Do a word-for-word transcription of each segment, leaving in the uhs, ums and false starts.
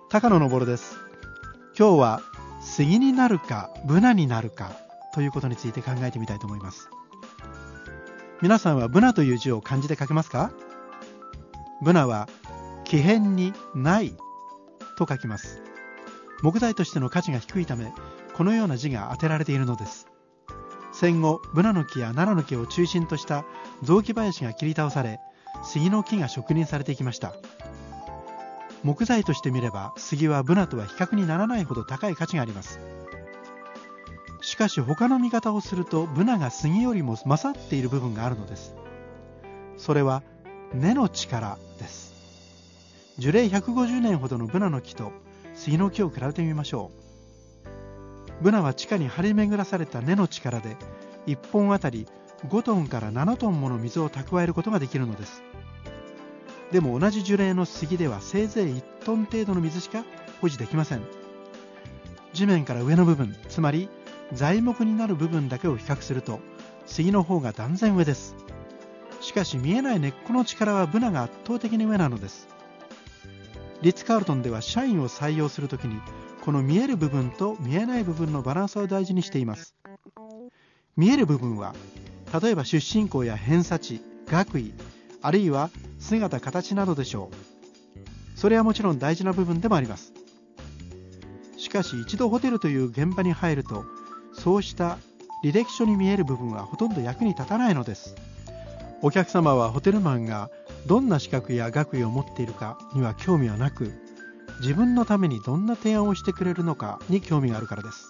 高野昇です。今日は杉になるかブナになるかということについて考えてみたいと思います。皆さんはブナという字を漢字で書けますか？ブナは木偏にないと書きます。木材としての価値が低いため、このような字が当てられているのです。戦後、ブナの木やナラの木を中心とした雑木林が切り倒され、杉の木が植林されていきました。木材として見れば、杉はブナとは比較にならないほど高い価値があります。しかし他の見方をすると、ブナが杉よりも勝っている部分があるのです。それは根の力です。樹齢ひゃくごじゅうねんほどのブナの木と杉の木を比べてみましょう。ブナは地下に張り巡らされた根の力で、いっぽんあたりごトンからななトンもの水を蓄えることができるのです。でも同じ樹齢の杉ではせいぜいいちトン程度の水しか保持できません。地面から上の部分、つまり材木になる部分だけを比較すると、杉の方が断然上です。しかし見えない根っこの力はブナが圧倒的に上なのです。リッツ・カールトンでは社員を採用するときに、この見える部分と見えない部分のバランスを大事にしています。見える部分は、例えば出身校や偏差値、学位、あるいは姿形などでしょう。それはもちろん大事な部分でもあります。しかし一度ホテルという現場に入ると、そうした履歴書に見える部分はほとんど役に立たないのです。お客様はホテルマンがどんな資格や学位を持っているかには興味はなく、自分のためにどんな提案をしてくれるのかに興味があるからです。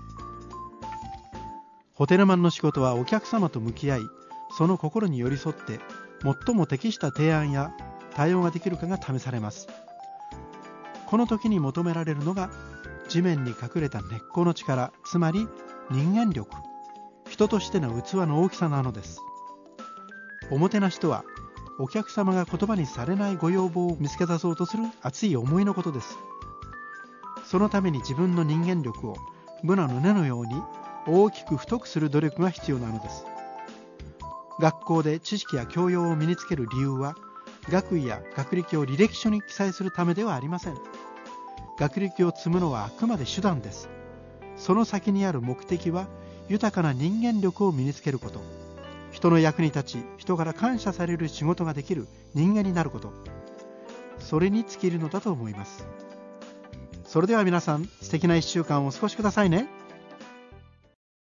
ホテルマンの仕事はお客様と向き合い、その心に寄り添って最も適した提案や対応ができるかが試されます。この時に求められるのが、地面に隠れた根っこの力、つまり人間力、人としての器の大きさなのです。おもてなしとは、お客様が言葉にされないご要望を見つけ出そうとする熱い思いのことです。そのために自分の人間力をブナの根のように大きく太くする努力が必要なのです。学校で知識や教養を身につける理由は、学位や学歴を履歴書に記載するためではありません。学歴を積むのはあくまで手段です。その先にある目的は、豊かな人間力を身につけること、人の役に立ち、人から感謝される仕事ができる人間になること、それに尽きるのだと思います。それでは皆さん、素敵ないっしゅうかんをお過ごしくださいね。